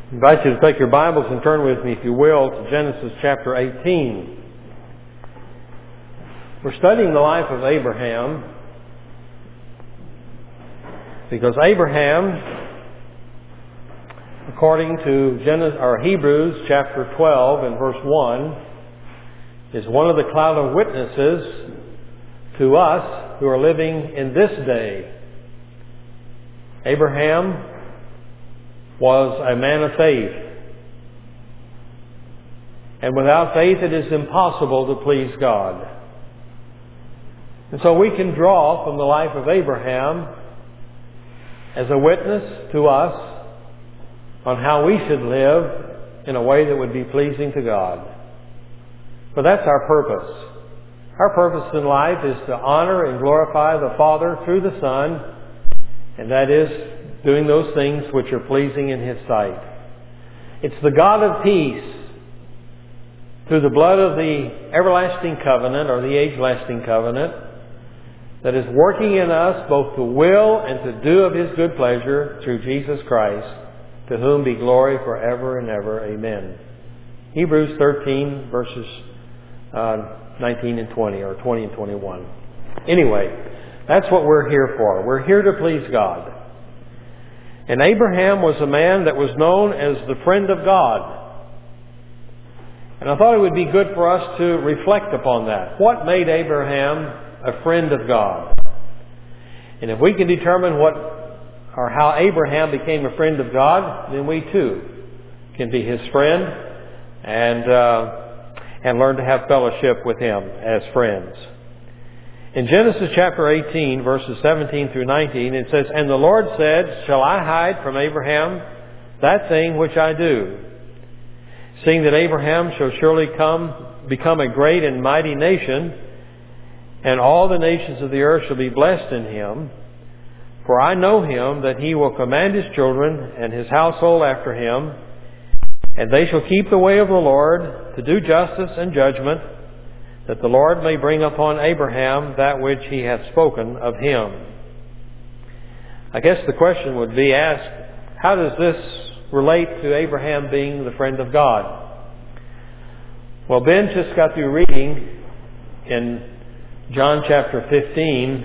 I invite you to take your Bibles and turn with me, if you will, to Genesis chapter 18. We're studying the life of Abraham because Abraham, according to Hebrews chapter 12 and verse 1, is one of the cloud of witnesses to us who are living in this day. Abraham was a man of faith. And without faith it is impossible to please God. And so we can draw from the life of Abraham as a witness to us on how we should live in a way that would be pleasing to God. But that's our purpose. Our purpose in life is to honor and glorify the Father through the Son, and that is doing those things which are pleasing in His sight. It's the God of peace, through the blood of the everlasting covenant or the age-lasting covenant, that is working in us both to will and to do of His good pleasure through Jesus Christ, to whom be glory forever and ever. Amen. Hebrews 13 verses 19 and 20, or 20 and 21. Anyway, that's what we're here for. We're here to please God. And Abraham was a man that was known as the friend of God. And I thought it would be good for us to reflect upon that. What made Abraham a friend of God? And if we can determine how Abraham became a friend of God, then we too can be his friend and learn to have fellowship with him as friends. In Genesis chapter 18, verses 17 through 19, it says, "And the Lord said, Shall I hide from Abraham that thing which I do? Seeing that Abraham shall surely become a great and mighty nation, and all the nations of the earth shall be blessed in him. For I know him, that he will command his children and his household after him, and they shall keep the way of the Lord, to do justice and judgment, that the Lord may bring upon Abraham that which he hath spoken of him." I guess the question would be asked, how does this relate to Abraham being the friend of God? Well, Ben just got through reading in John chapter 15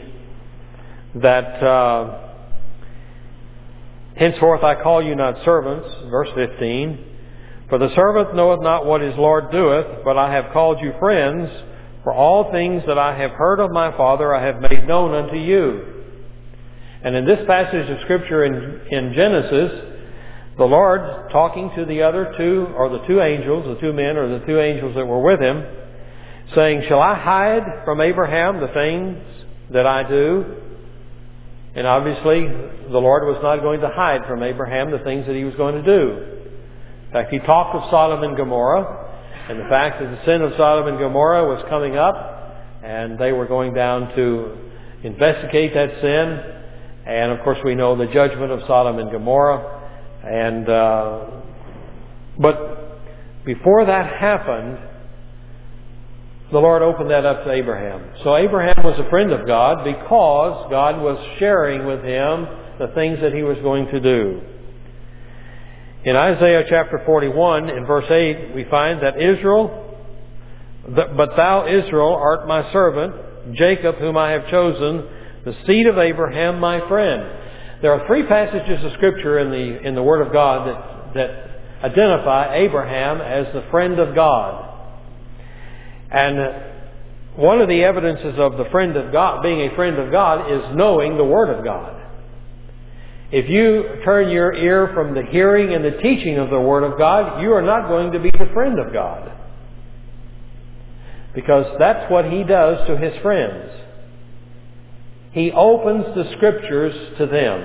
that henceforth I call you not servants, verse 15, "For the servant knoweth not what his Lord doeth, but I have called you friends, for all things that I have heard of my Father I have made known unto you." And in this passage of Scripture in Genesis, the Lord, talking to the other two, or the two angels, the two men, or the two angels that were with him, saying, "Shall I hide from Abraham the things that I do?" And obviously, the Lord was not going to hide from Abraham the things that he was going to do. In fact, he talked of Sodom and Gomorrah, and the fact that the sin of Sodom and Gomorrah was coming up, and they were going down to investigate that sin. And of course we know the judgment of Sodom and Gomorrah. But before that happened, the Lord opened that up to Abraham. So Abraham was a friend of God because God was sharing with him the things that he was going to do. In Isaiah chapter 41, in verse 8, we find that "But thou, Israel, art my servant, Jacob, whom I have chosen, the seed of Abraham, my friend." There are three passages of Scripture in the Word of God that identify Abraham as the friend of God. And one of the evidences of the friend of God, being a friend of God, is knowing the Word of God. If you turn your ear from the hearing and the teaching of the Word of God, you are not going to be the friend of God. Because that's what He does to His friends. He opens the Scriptures to them.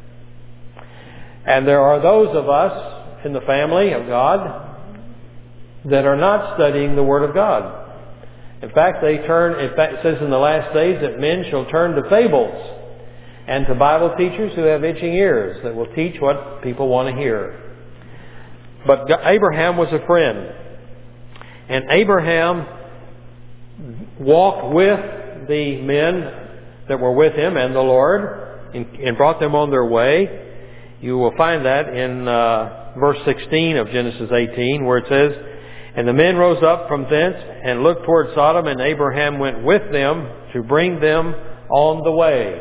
And there are those of us in the family of God that are not studying the Word of God. In fact, it says in the last days that men shall turn to fables and to Bible teachers who have itching ears that will teach what people want to hear. But Abraham was a friend. And Abraham walked with the men that were with him and the Lord and brought them on their way. You will find that in verse 16 of Genesis 18, where it says, "And the men rose up from thence and looked toward Sodom, and Abraham went with them to bring them on the way."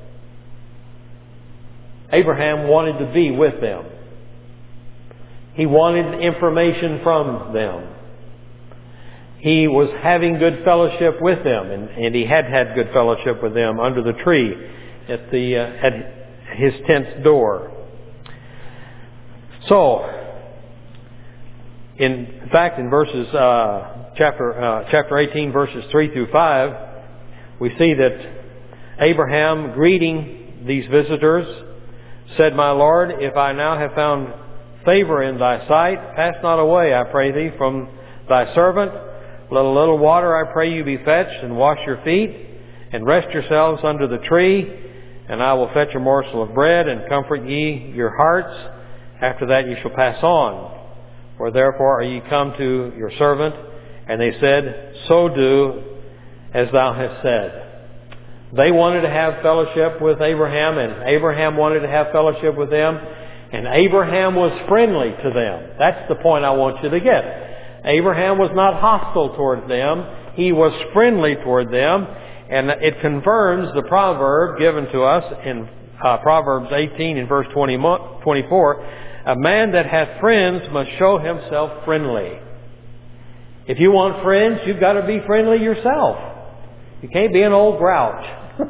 Abraham wanted to be with them. He wanted information from them. He was having good fellowship with them, and he had had good fellowship with them under the tree at his tent's door. So, in fact, in verses chapter 18, verses 3 through 5, we see that Abraham, greeting these visitors, said, "My Lord, if I now have found favor in thy sight, pass not away, I pray thee, from thy servant. Let a little water, I pray you, be fetched, and wash your feet, and rest yourselves under the tree, and I will fetch a morsel of bread, and comfort ye your hearts. After that ye shall pass on. For therefore are ye come to your servant?" And they said, "So do as thou hast said." They wanted to have fellowship with Abraham, and Abraham wanted to have fellowship with them, and Abraham was friendly to them. That's the point I want you to get. Abraham was not hostile toward them. He was friendly toward them, and it confirms the proverb given to us in Proverbs 18 in verse 24, "A man that hath friends must show himself friendly." If you want friends, you've got to be friendly yourself. You can't be an old grouch.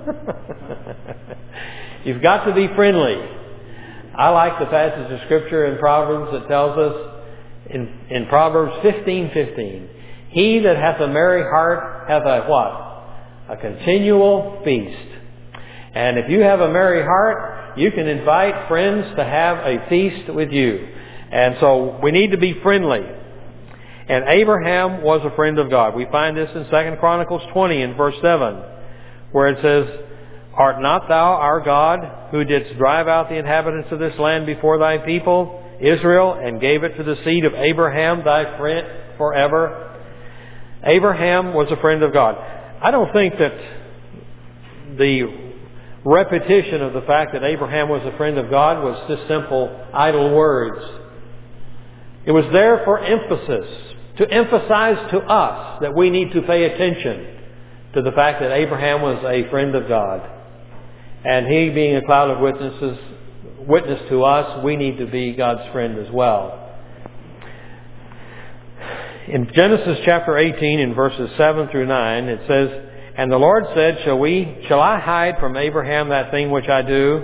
You've got to be friendly. I like the passage of Scripture in Proverbs that tells us in Proverbs 15:15, "He that hath a merry heart hath a" what? "A continual feast." And if you have a merry heart, you can invite friends to have a feast with you. And so we need to be friendly. And Abraham was a friend of God. We find this in 2 Chronicles 20 in verse 7, where it says, "Art not thou our God, who didst drive out the inhabitants of this land before thy people, Israel, and gave it to the seed of Abraham, thy friend, forever?" Abraham was a friend of God. I don't think that the repetition of the fact that Abraham was a friend of God was just simple, idle words. It was there for emphasis, to emphasize to us that we need to pay attention to the fact that Abraham was a friend of God. And he, being a cloud of witness to us, we need to be God's friend as well. In Genesis chapter 18 in verses 7 through 9, it says, "And the Lord said, Shall I hide from Abraham that thing which I do?"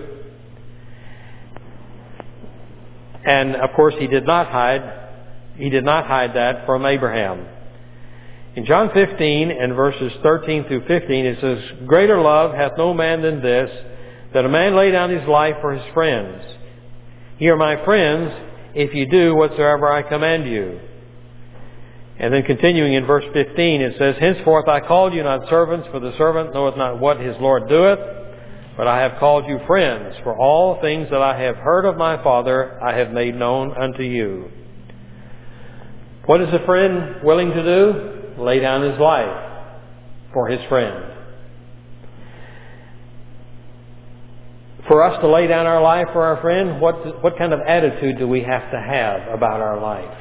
And of course he did not hide that from Abraham. In John 15 and verses 13 through 15, it says, "Greater love hath no man than this, that a man lay down his life for his friends. Ye are my friends, if ye do whatsoever I command you." And then continuing in verse 15, it says, "Henceforth I called you not servants, for the servant knoweth not what his Lord doeth, but I have called you friends, for all things that I have heard of my Father I have made known unto you." What is a friend willing to do? Lay down his life for his friend. For us to lay down our life for our friend, what kind of attitude do we have to have about our life?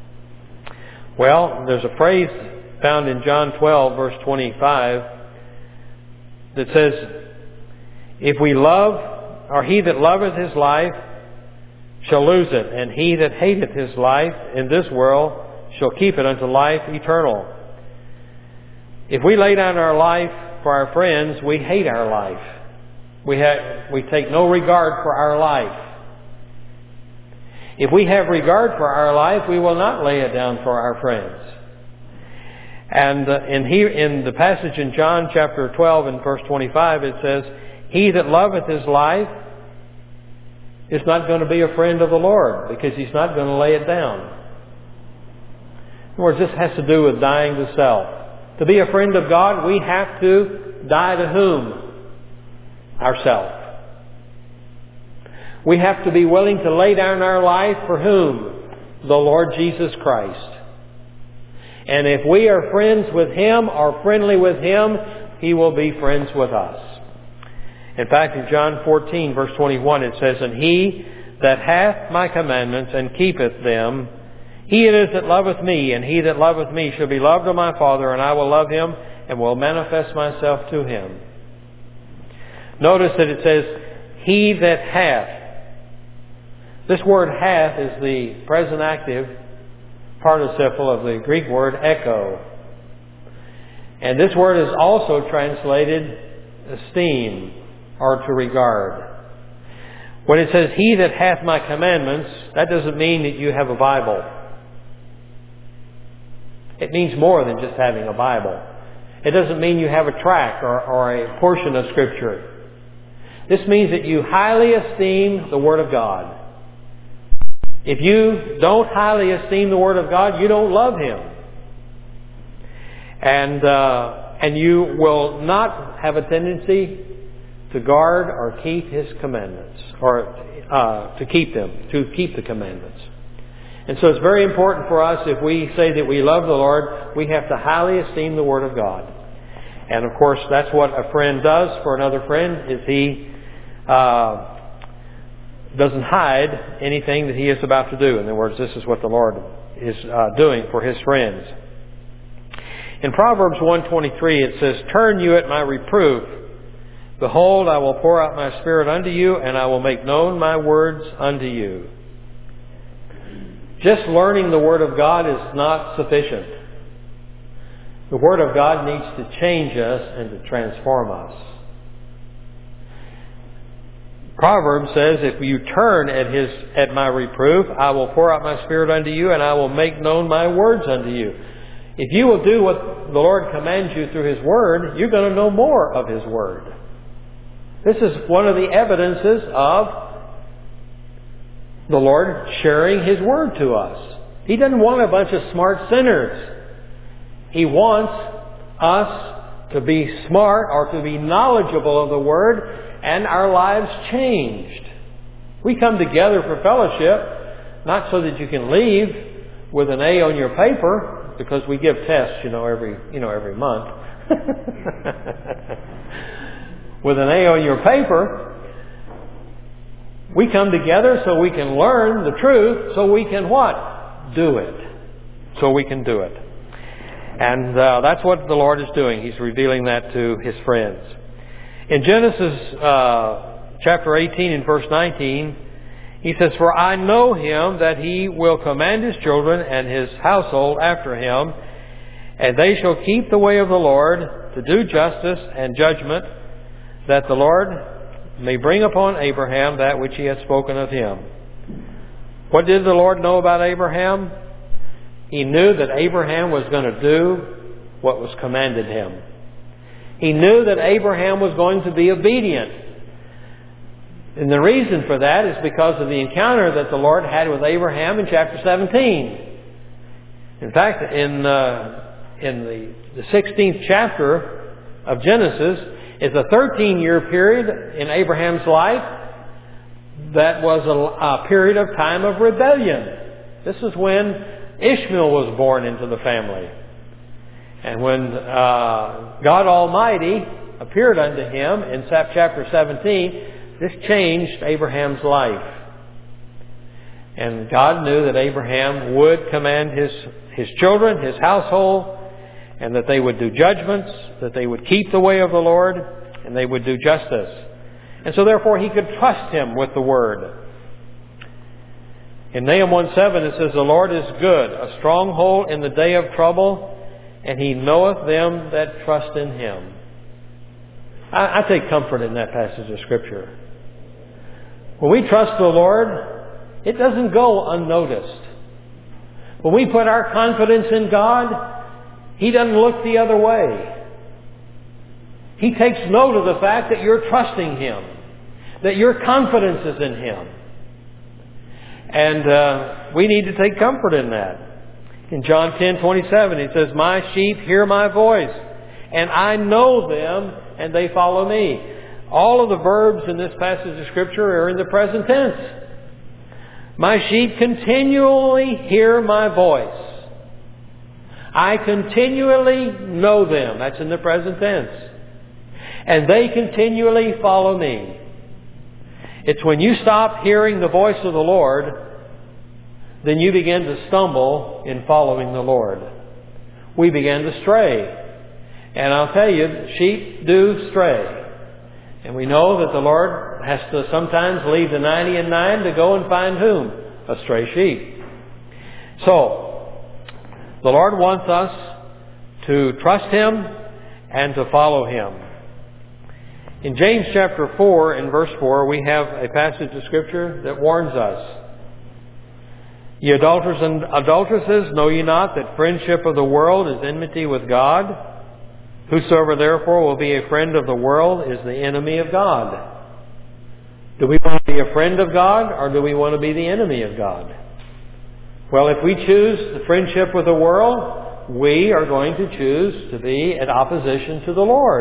Well, there's a phrase found in John 12, verse 25, that says, "If we love, or he that loveth his life shall lose it, and he that hateth his life in this world shall keep it unto life eternal." If we lay down our life for our friends, we hate our life. We take no regard for our life. If we have regard for our life, we will not lay it down for our friends. And in the passage in John chapter 12 and verse 25, it says, "He that loveth his life is not going to be a friend of the Lord, because he's not going to lay it down." In other words, this has to do with dying to self. To be a friend of God, we have to die to whom? Ourself. We have to be willing to lay down our life for whom? The Lord Jesus Christ. And if we are friends with Him or friendly with Him, He will be friends with us. In fact, in John 14, verse 21, it says, "And he that hath my commandments and keepeth them, he it is that loveth me, and he that loveth me shall be loved of my Father, and I will love him, and will manifest myself to him. Notice that it says, he that hath. This word hath is the present active participle of the Greek word echo. And this word is also translated esteem or to regard. When it says, he that hath my commandments, that doesn't mean that you have a Bible. It means more than just having a Bible. It doesn't mean you have a tract or a portion of Scripture. This means that you highly esteem the Word of God. If you don't highly esteem the Word of God, you don't love Him. And you will not have a tendency to guard or keep His commandments, or to keep the commandments. And so it's very important for us, if we say that we love the Lord, we have to highly esteem the Word of God. And of course, that's what a friend does for another friend, is he doesn't hide anything that he is about to do. In other words, this is what the Lord is doing for His friends. In Proverbs 1:23 it says, turn you at my reproof. Behold, I will pour out my Spirit unto you, and I will make known my words unto you. Just learning the Word of God is not sufficient. The Word of God needs to change us and to transform us. Proverbs says, if you turn at my reproof, I will pour out my Spirit unto you, and I will make known my words unto you. If you will do what the Lord commands you through His Word, you're going to know more of His Word. This is one of the evidences of the Lord sharing His Word to us. He doesn't want a bunch of smart sinners. He wants us to be smart or to be knowledgeable of the Word and our lives changed. We come together for fellowship, not so that you can leave with an A on your paper, because we give tests, every month. With an A on your paper. We come together so we can learn the truth, so we can what? Do it. So we can do it. And that's what the Lord is doing. He's revealing that to His friends. In Genesis chapter 18 and verse 19, He says, for I know Him that He will command His children and His household after Him, and they shall keep the way of the Lord to do justice and judgment, that the Lord may bring upon Abraham that which He had spoken of him. What did the Lord know about Abraham? He knew that Abraham was going to do what was commanded him. He knew that Abraham was going to be obedient. And the reason for that is because of the encounter that the Lord had with Abraham in chapter 17. In fact, in the 16th chapter of Genesis, is a 13-year period in Abraham's life that was a period of time of rebellion. This is when Ishmael was born into the family. And when God Almighty appeared unto him in chapter 17, this changed Abraham's life. And God knew that Abraham would command his children, his household, and that they would do judgments, that they would keep the way of the Lord, and they would do justice. And so therefore He could trust him with the Word. In Nahum 1:7 it says, the Lord is good, a stronghold in the day of trouble, and He knoweth them that trust in Him. I take comfort in that passage of Scripture. When we trust the Lord, it doesn't go unnoticed. When we put our confidence in God, He doesn't look the other way. He takes note of the fact that you're trusting Him, that your confidence is in Him. And we need to take comfort in that. In John 10:27, He says, my sheep hear my voice, and I know them, and they follow me. All of the verbs in this passage of Scripture are in the present tense. My sheep continually hear my voice. I continually know them. That's in the present tense. And they continually follow me. It's when you stop hearing the voice of the Lord, then you begin to stumble in following the Lord. We begin to stray. And I'll tell you, sheep do stray. And we know that the Lord has to sometimes leave the 99 to go and find whom? A stray sheep. So, the Lord wants us to trust Him and to follow Him. In James chapter 4 and verse 4, we have a passage of Scripture that warns us. Ye adulterers and adulteresses, know ye not that friendship of the world is enmity with God? Whosoever therefore will be a friend of the world is the enemy of God. Do we want to be a friend of God, or do we want to be the enemy of God? Well, if we choose the friendship with the world, we are going to choose to be in opposition to the Lord.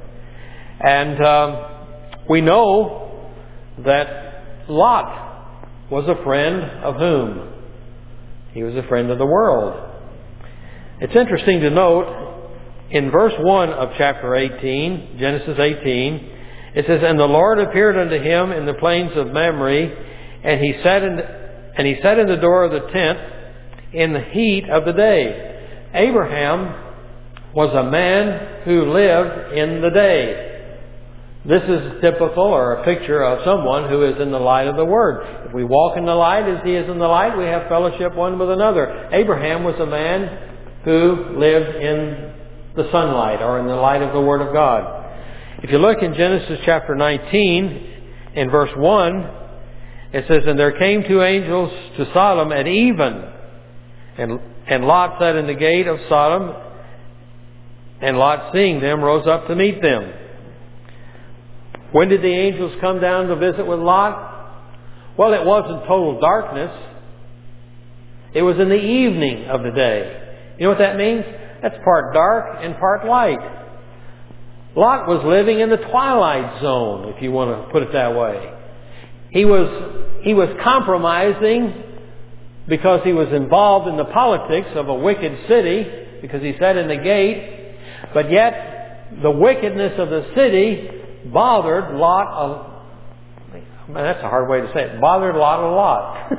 And we know that Lot was a friend of whom? He was a friend of the world. It's interesting to note, in verse 1 of chapter 18, Genesis 18, it says, And the Lord appeared unto him in the plains of Mamre, and he sat in the door of the tent in the heat of the day. Abraham was a man who lived in the day. This is typical or a picture of someone who is in the light of the Word. If we walk in the light as He is in the light, we have fellowship one with another. Abraham was a man who lived in the sunlight or in the light of the Word of God. If you look in Genesis chapter 19, in verse 1, it says, And there came two angels to Sodom at even, and Lot sat in the gate of Sodom, and Lot, seeing them, rose up to meet them. When did the angels come down to visit with Lot? Well, it wasn't total darkness. It was in the evening of the day. You know what that means? That's part dark and part light. Lot was living in the twilight zone, if you want to put it that way. He was compromising because he was involved in the politics of a wicked city, because he sat in the gate, but yet the wickedness of the city bothered Lot man, that's a hard way to say it. Bothered Lot a lot.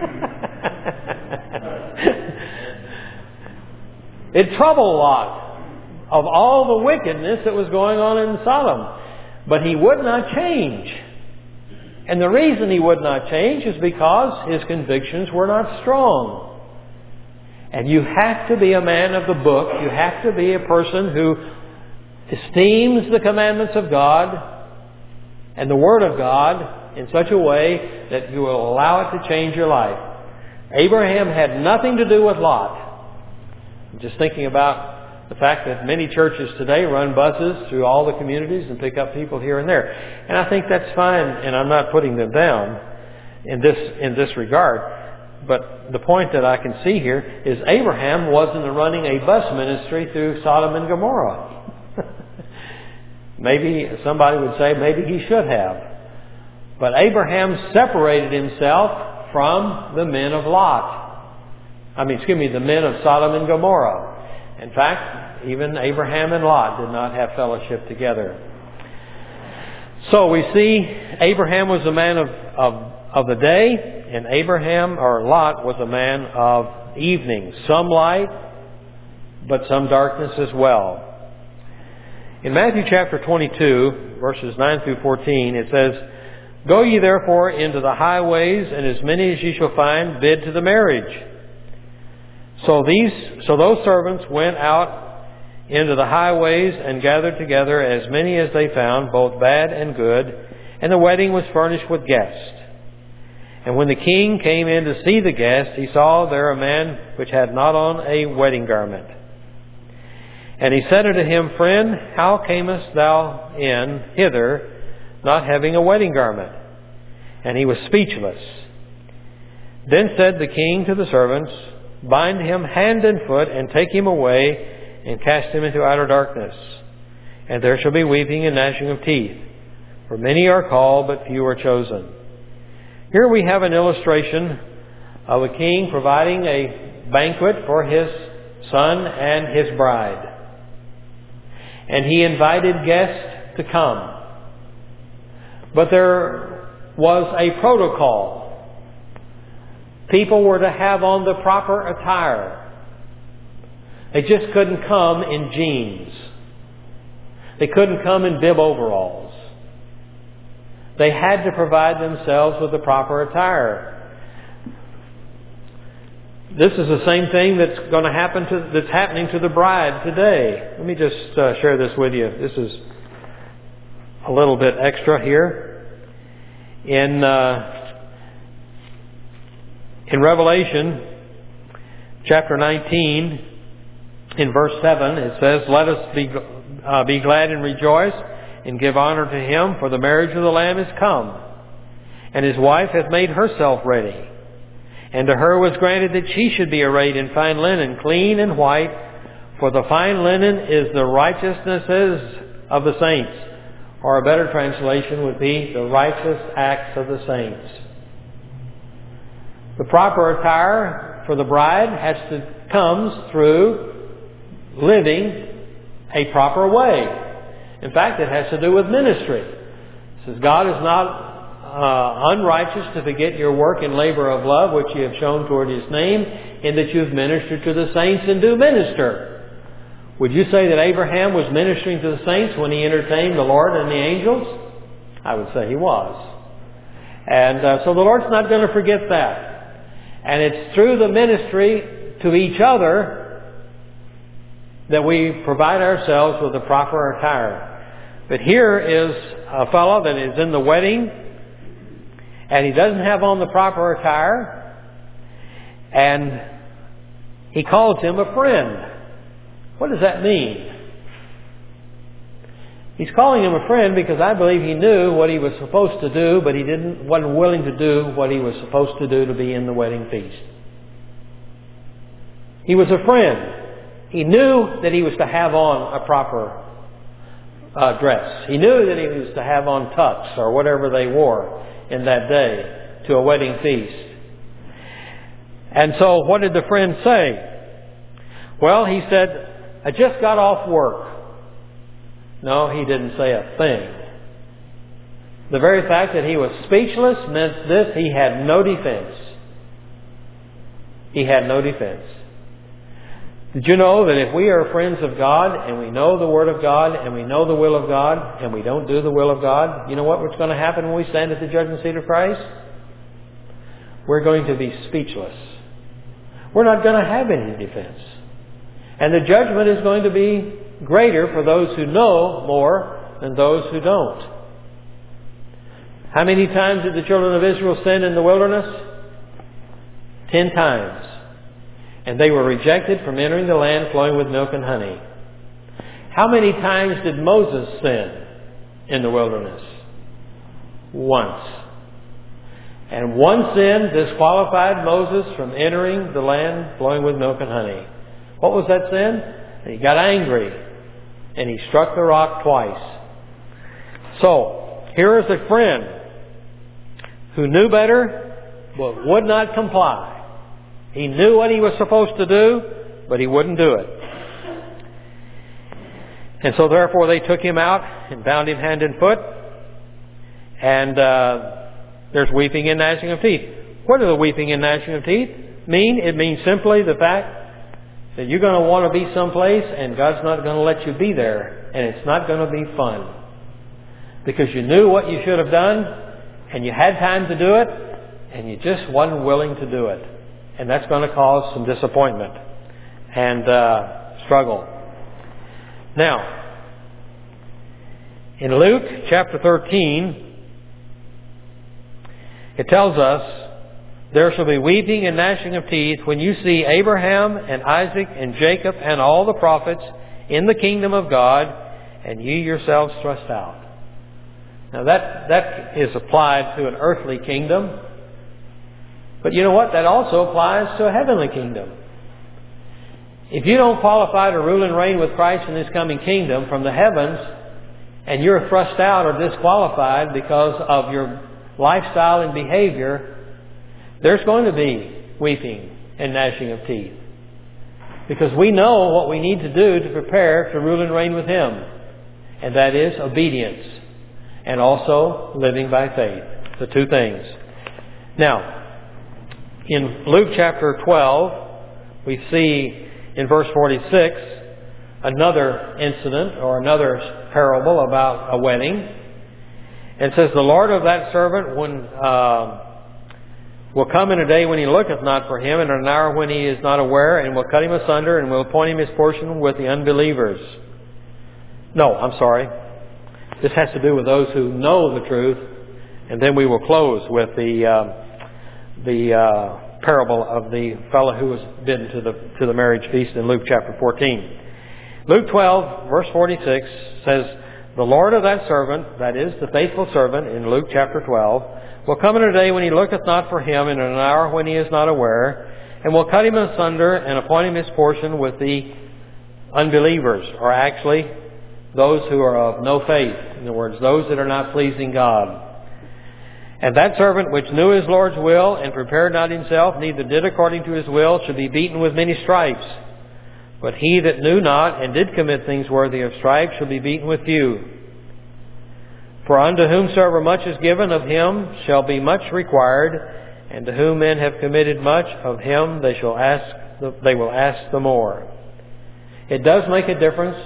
It troubled Lot of all the wickedness that was going on in Sodom. But he would not change. And the reason he would not change is because his convictions were not strong. And you have to be a man of the book. You have to be a person who esteems the commandments of God and the Word of God in such a way that you will allow it to change your life. Abraham had nothing to do with Lot. I'm just thinking about the fact that many churches today run buses through all the communities and pick up people here and there. And I think that's fine, and I'm not putting them down in this regard. But the point that I can see here is Abraham wasn't running a bus ministry through Sodom and Gomorrah. Maybe somebody would say maybe he should have. But Abraham separated himself from the men of the men of Sodom and Gomorrah. In fact, even Abraham and Lot did not have fellowship together. So we see Abraham was a man of the day, and Lot was a man of evening. Some light, but some darkness as well. In Matthew chapter 22, verses 9 through 14, it says, Go ye therefore into the highways, and as many as ye shall find, bid to the marriage. So those servants went out into the highways and gathered together as many as they found, both bad and good, and the wedding was furnished with guests. And when the king came in to see the guests, he saw there a man which had not on a wedding garment. And he said unto him, Friend, how camest thou in hither, not having a wedding garment? And he was speechless. Then said the king to the servants, Bind him hand and foot, and take him away, and cast him into outer darkness. And there shall be weeping and gnashing of teeth. For many are called, but few are chosen. Here we have an illustration of a king providing a banquet for his son and his bride. And he invited guests to come. But there was a protocol. People were to have on the proper attire. They just couldn't come in jeans. They couldn't come in bib overalls. They had to provide themselves with the proper attire. This is the same thing that's happening to the bride today. Let me just share this with you. This is a little bit extra here. In Revelation chapter 19, in verse 7, it says, "Let us be glad and rejoice and give honor to Him, for the marriage of the Lamb is come, and His wife hath made herself ready. And to her was granted that she should be arrayed in fine linen, clean and white, for the fine linen is the righteousnesses of the saints." Or a better translation would be the righteous acts of the saints. The proper attire for the bride comes through living a proper way. In fact, it has to do with ministry. It says, God is not unrighteous to forget your work and labor of love, which you have shown toward His name, in that you have ministered to the saints and do minister. Would you say that Abraham was ministering to the saints when he entertained the Lord and the angels? I would say he was. And so the Lord's not going to forget that. And it's through the ministry to each other that we provide ourselves with the proper attire. But here is a fellow that is in the wedding, and he doesn't have on the proper attire, and he calls him a friend. What does that mean? He's calling him a friend because I believe he knew what he was supposed to do, but he wasn't willing to do what he was supposed to do to be in the wedding feast. He was a friend. He knew that he was to have on a proper dress. He knew that he was to have on tux or whatever they wore in that day to a wedding feast. And so what did the friend say? Well, he said, "I just got off work." No, he didn't say a thing. The very fact that he was speechless meant this: he had no defense. He had no defense. Did you know that if we are friends of God and we know the Word of God and we know the will of God and we don't do the will of God, you know what's going to happen when we stand at the judgment seat of Christ? We're going to be speechless. We're not going to have any defense. And the judgment is going to be greater for those who know more than those who don't. How many times did the children of Israel sin in the wilderness? 10 times. And they were rejected from entering the land flowing with milk and honey. How many times did Moses sin in the wilderness? Once. And one sin disqualified Moses from entering the land flowing with milk and honey. What was that sin? He got angry and he struck the rock twice. So, here is a friend who knew better but would not comply. He knew what he was supposed to do, but he wouldn't do it. And so therefore they took him out and bound him hand and foot. And there's weeping and gnashing of teeth. What do the weeping and gnashing of teeth mean? It means simply the fact that you're going to want to be someplace and God's not going to let you be there. And it's not going to be fun. Because you knew what you should have done and you had time to do it and you just wasn't willing to do it. And that's going to cause some disappointment and struggle. Now, in Luke chapter 13, it tells us, "There shall be weeping and gnashing of teeth when you see Abraham and Isaac and Jacob and all the prophets in the kingdom of God, and you yourselves thrust out." Now that is applied to an earthly kingdom. But you know what? That also applies to a heavenly kingdom. If you don't qualify to rule and reign with Christ in His coming kingdom from the heavens, and you're thrust out or disqualified because of your lifestyle and behavior, there's going to be weeping and gnashing of teeth. Because we know what we need to do to prepare to rule and reign with Him. And that is obedience. And also living by faith. the two things. Now, in Luke chapter 12, we see in verse 46 another incident or another parable about a wedding. It says, the Lord of that servant will come in a day when he looketh not for him, and in an hour when he is not aware, and will cut him asunder, and will appoint him his portion with the unbelievers. No, I'm sorry. This has to do with those who know the truth, and then we will close with the parable of the fellow who was bidden to the marriage feast in Luke chapter 14. Luke 12, verse 46 says, the Lord of that servant, that is, the faithful servant in Luke chapter 12, will come in a day when he looketh not for him, and in an hour when he is not aware, and will cut him asunder, and appoint him his portion with the unbelievers, or actually those who are of no faith. In other words, those that are not pleasing God. And that servant which knew his Lord's will, and prepared not himself, neither did according to his will, should be beaten with many stripes. But he that knew not, and did commit things worthy of stripes, shall be beaten with few. For unto whomsoever much is given, of him shall be much required, and to whom men have committed much, of him they will ask the more. It does make a difference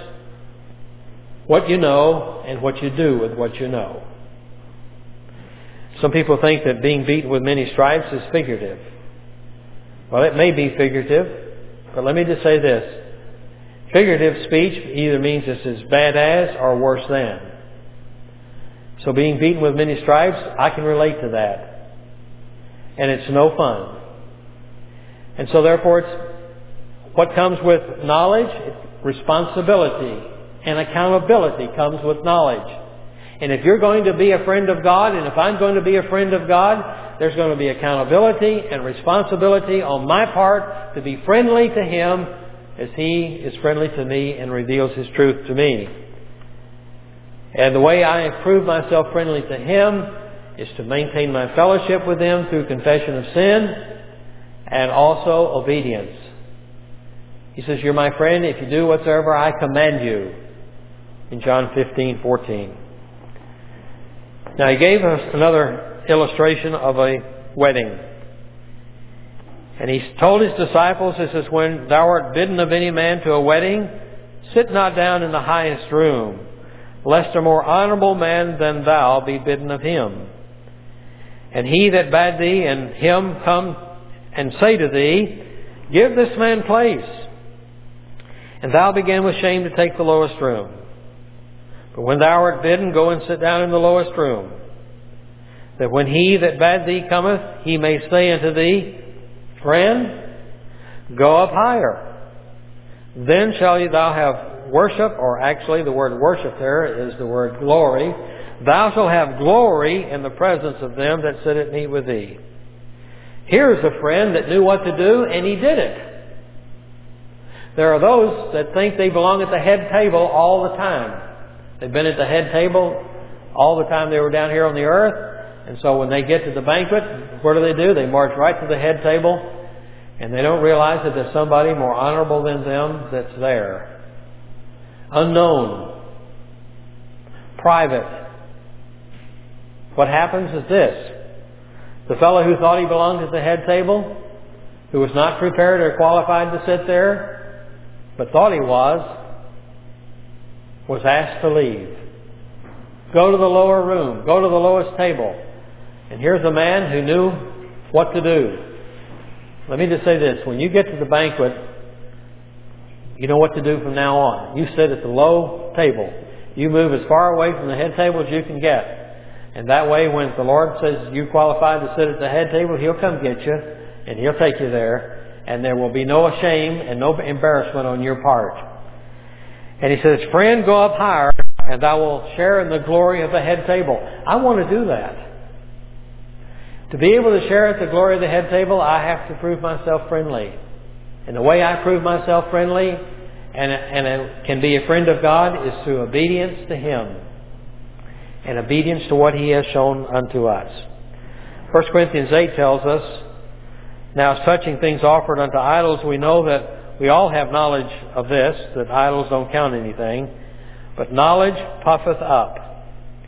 what you know and what you do with what you know. Some people think that being beaten with many stripes is figurative. Well, it may be figurative, but let me just say this. Figurative speech either means it's as bad as or worse than. So being beaten with many stripes, I can relate to that. And it's no fun. And so therefore, it's what comes with knowledge, responsibility and accountability comes with knowledge. And if you're going to be a friend of God, and if I'm going to be a friend of God, there's going to be accountability and responsibility on my part to be friendly to Him as He is friendly to me and reveals His truth to me. And the way I prove myself friendly to Him is to maintain my fellowship with Him through confession of sin and also obedience. He says, you're my friend if you do whatsoever I command you. In John 15:14. Now He gave us another illustration of a wedding. And He told His disciples, He says, when thou art bidden of any man to a wedding, sit not down in the highest room, lest a more honorable man than thou be bidden of him. And he that bade thee and him come and say to thee, give this man place. And thou begin with shame to take the lowest room. But when thou art bidden, go and sit down in the lowest room, that when he that bade thee cometh, he may say unto thee, friend, go up higher. Then shall thou have worship, or actually the word worship there is the word glory. Thou shalt have glory in the presence of them that sit at meat with thee. Here's a friend that knew what to do, and he did it. There are those that think they belong at the head table all the time. They've been at the head table all the time they were down here on the earth. And so when they get to the banquet, what do? They march right to the head table. And they don't realize that there's somebody more honorable than them that's there. Unknown. Private. What happens is this. The fellow who thought he belonged at the head table, who was not prepared or qualified to sit there, but thought he was asked to leave. Go to the lower room. Go to the lowest table. And here's a man who knew what to do. Let me just say this. When you get to the banquet, you know what to do from now on. You sit at the low table. You move as far away from the head table as you can get. And that way, when the Lord says you're qualified to sit at the head table, He'll come get you and He'll take you there. And there will be no shame and no embarrassment on your part. And He says, friend, go up higher, and thou wilt share in the glory of the head table. I want to do that. To be able to share at the glory of the head table, I have to prove myself friendly. And the way I prove myself friendly and can be a friend of God is through obedience to Him and obedience to what He has shown unto us. 1 Corinthians 8 tells us, now as touching things offered unto idols, we know that we all have knowledge of this, that idols don't count anything. But knowledge puffeth up,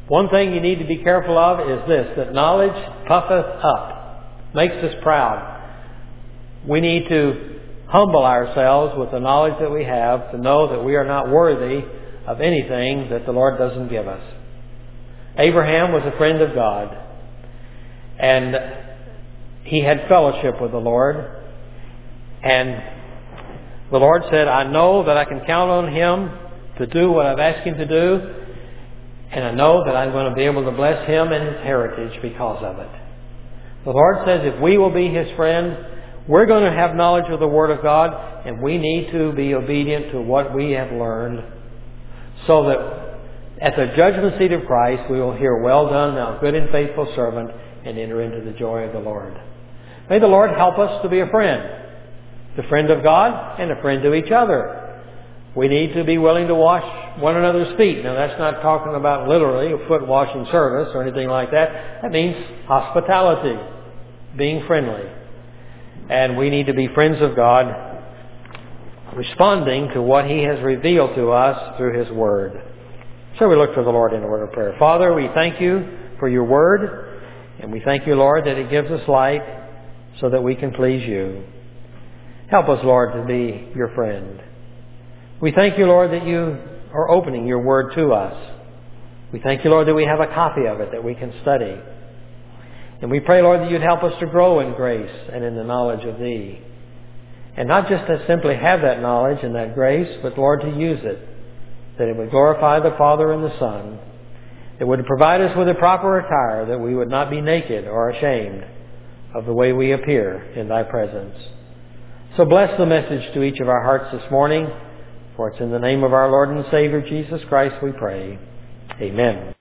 One thing you need to be careful of is this, that knowledge puffeth up, makes us proud. We need to humble ourselves with the knowledge that we have to know that we are not worthy of anything that the Lord doesn't give us. Abraham was a friend of God, and he had fellowship with the Lord, and the Lord said, I know that I can count on Him to do what I've asked Him to do, and I know that I'm going to be able to bless him and his heritage because of it. The Lord says if we will be His friend, we're going to have knowledge of the Word of God, and we need to be obedient to what we have learned, so that at the judgment seat of Christ we will hear, well done, thou good and faithful servant, and enter into the joy of the Lord. May the Lord help us to be a friend. The friend of God and a friend to each other. We need to be willing to wash one another's feet. Now that's not talking about literally a foot washing service or anything like that. That means hospitality, being friendly. And we need to be friends of God, responding to what He has revealed to us through His Word. So we look to the Lord in a word of prayer. Father, we thank You for Your Word, and we thank You, Lord, that it gives us light so that we can please You. Help us, Lord, to be Your friend. We thank You, Lord, that You are opening Your Word to us. We thank You, Lord, that we have a copy of it that we can study. And we pray, Lord, that You'd help us to grow in grace and in the knowledge of Thee. And not just to simply have that knowledge and that grace, but, Lord, to use it, that it would glorify the Father and the Son. It would provide us with a proper attire, that we would not be naked or ashamed of the way we appear in Thy presence. So bless the message to each of our hearts this morning, for it's in the name of our Lord and Savior Jesus Christ we pray. Amen.